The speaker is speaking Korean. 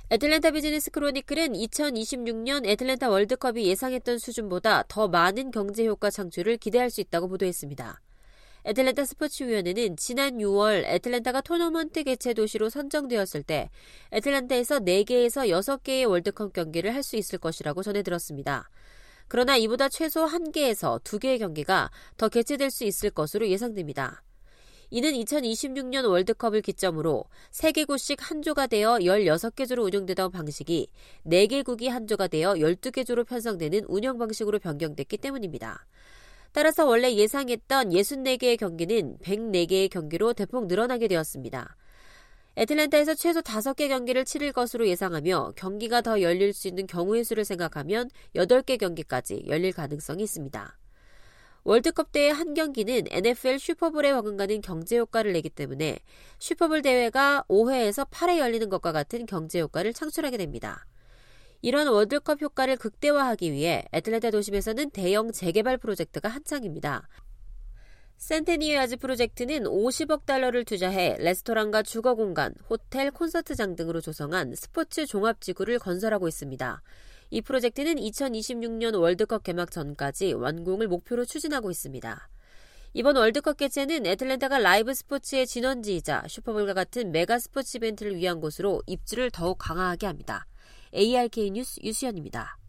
애틀랜타 비즈니스 크로니클은 2026년 애틀랜타 월드컵이 예상했던 수준보다 더 많은 경제 효과 창출을 기대할 수 있다고 보도했습니다. 애틀랜타 스포츠위원회는 지난 6월 애틀랜타가 토너먼트 개최 도시로 선정되었을 때 애틀랜타에서 4개에서 6개의 월드컵 경기를 할 수 있을 것이라고 전해들었습니다. 그러나 이보다 최소 1개에서 2개의 경기가 더 개최될 수 있을 것으로 예상됩니다. 이는 2026년 월드컵을 기점으로 3개국씩 한 조가 되어 16개 조로 운영되던 방식이 4개국이 한 조가 되어 12개 조로 편성되는 운영 방식으로 변경됐기 때문입니다. 따라서 원래 예상했던 64개의 경기는 104개의 경기로 대폭 늘어나게 되었습니다. 애틀랜타에서 최소 5개 경기를 치를 것으로 예상하며 경기가 더 열릴 수 있는 경우의 수를 생각하면 8개 경기까지 열릴 가능성이 있습니다. 월드컵 대회 한 경기는 NFL 슈퍼볼에 버금가는 경제 효과를 내기 때문에 슈퍼볼 대회가 5회에서 8회 열리는 것과 같은 경제 효과를 창출하게 됩니다. 이런 월드컵 효과를 극대화하기 위해 애틀랜타 도심에서는 대형 재개발 프로젝트가 한창입니다. 센테니어 야즈 프로젝트는 50억 달러를 투자해 레스토랑과 주거공간, 호텔, 콘서트장 등으로 조성한 스포츠 종합지구를 건설하고 있습니다. 이 프로젝트는 2026년 월드컵 개막 전까지 완공을 목표로 추진하고 있습니다. 이번 월드컵 개최는 애틀랜타가 라이브 스포츠의 진원지이자 슈퍼볼과 같은 메가 스포츠 이벤트를 위한 곳으로 입지를 더욱 강화하게 합니다. ARK 뉴스 유수연입니다.